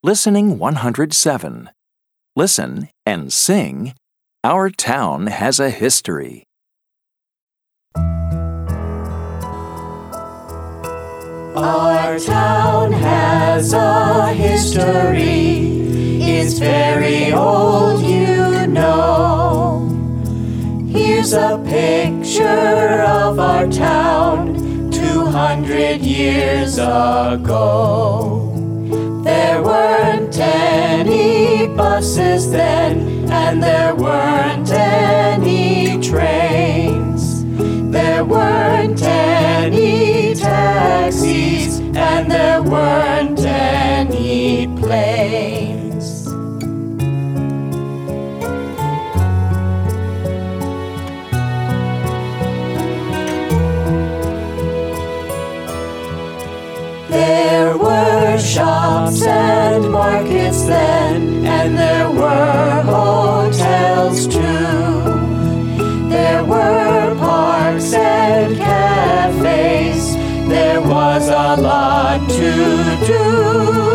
Listening 107. Listen and sing, Our Town Has a History. Our town has a history, it's very old, you know. Here's a picture of our town 200 years ago. There weren't any buses then, and there weren't any trains. There weren't any taxis, and there weren't any planes. There were shops and markets then, and there were hotels too. There were parks and cafes, there was a lot to do.